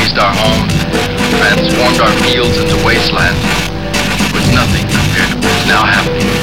razed our homes, transformed our fields into wasteland, was nothing compared to what is now happening.